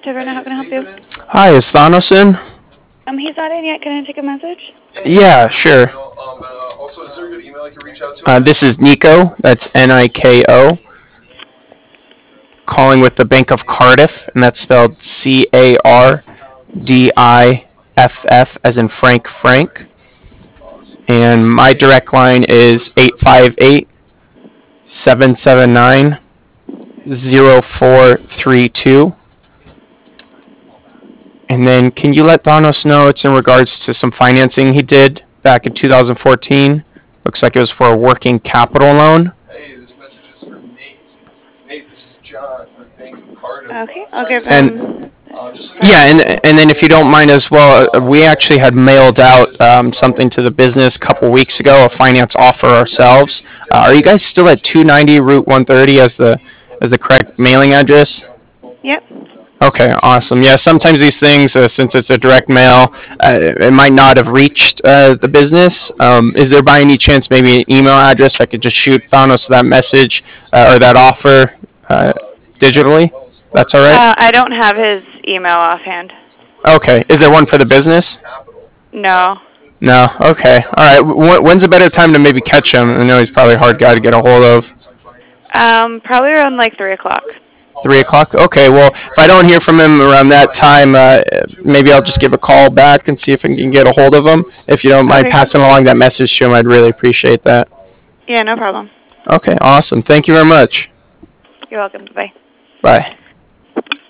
Taverna. How can I help you? Hi, is Thanos in? He's not in yet. Can I take a message? Yeah, sure. This is Nico. That's Niko. Calling with the Bank of Cardiff, and that's spelled Cardiff, as in Frank. And my direct line is 858-779-0432. And then can you let Thanos know it's in regards to some financing he did back in 2014? Looks like it was for a working capital loan. Okay, I'll give And him. yeah, Sorry. and then if you don't mind as well, we actually had mailed out something to the business a couple weeks ago, a finance offer ourselves. Are you guys still at 290 Route 130 as the correct mailing address? Yep. Okay, awesome. Yeah, sometimes these things, since it's a direct mail, it might not have reached the business. Is there by any chance maybe an email address I could just shoot Thanos that message or that offer digitally? That's all right? I don't have his email offhand. Okay. Is there one for the business? No. No. Okay. All right. When's a better time to maybe catch him? I know he's probably a hard guy to get a hold of. Probably around like 3 o'clock. 3 o'clock. Okay. Well, if I don't hear from him around that time, maybe I'll just give a call back and see if I can get a hold of him. If you don't mind Okay. passing along that message to him, I'd really appreciate that. Yeah, no problem. Okay. Awesome. Thank you very much. You're welcome. Bye. Bye.